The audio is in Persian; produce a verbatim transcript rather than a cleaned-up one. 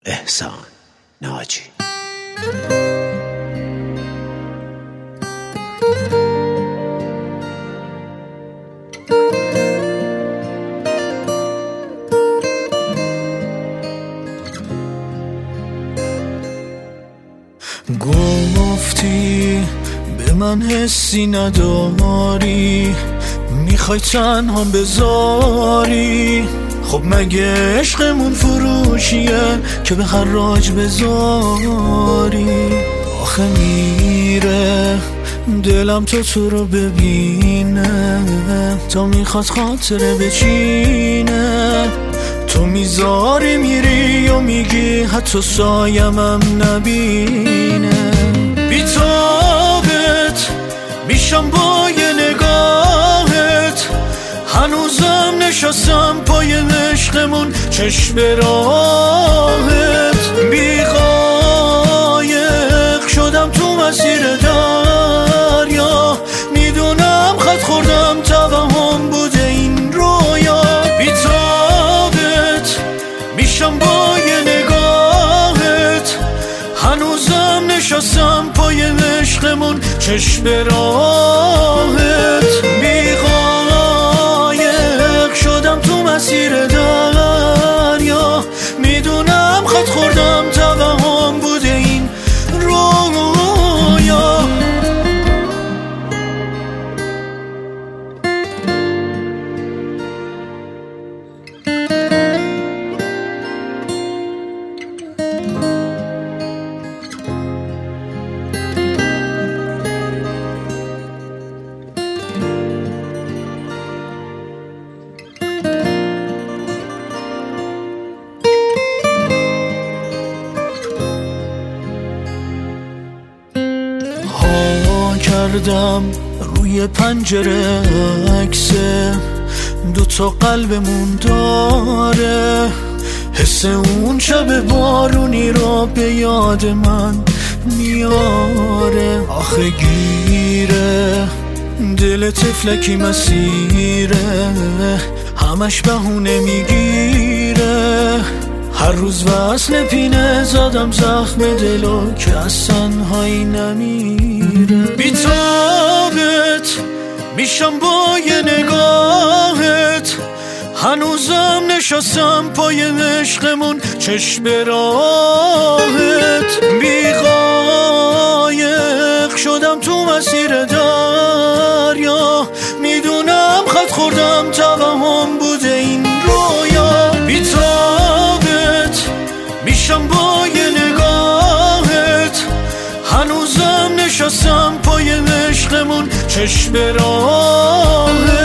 احسان ناجی. گفتی به من حسی نداری، میخوای تنها بذاری. خب مگه عشقمون فروشیه که به حراج بذاری؟ آخه میره دلم تو تو رو ببینه، تا میخواد خاطره بچینه. تو میذاری میری و میگی حتی سایمم نبینه. بیتابت میشم با یه نگاهت، هنوزم نشستم پای عشقمون چشم به راهت. بیقایق شدم تو مسیر دریا، میدونم خط خوردم توهم بوده این رویا. بیتابت میشم با یه نگاهت، هنوزم نشستم پای عشقمون چشم به راهت. بیقایق شدم تو مسیر دریا، میدونم خط خوردم توهم بوده این رویا. کردم روی پنجره عکسه، دوتا قلبمون داره. حس اون شب بارونی رو به یاد من میاره. آخه گیره دل طفلکی مسیره، همش بهونه میگیره. هر روز وصل پینه زدم زخم دلو که از تنهایی نمیره. بیتابت میشم با یه نگاهت، هنوزم نشستم پای عشقمون چشم به راهت. بیقایق شدم تو مسیر دریا، میدونم خط خوردم توهم بوده این رویا. بیتابت میشم با یه نگاهت، هنوزم نشستم پای عشقمون چشم به راهت.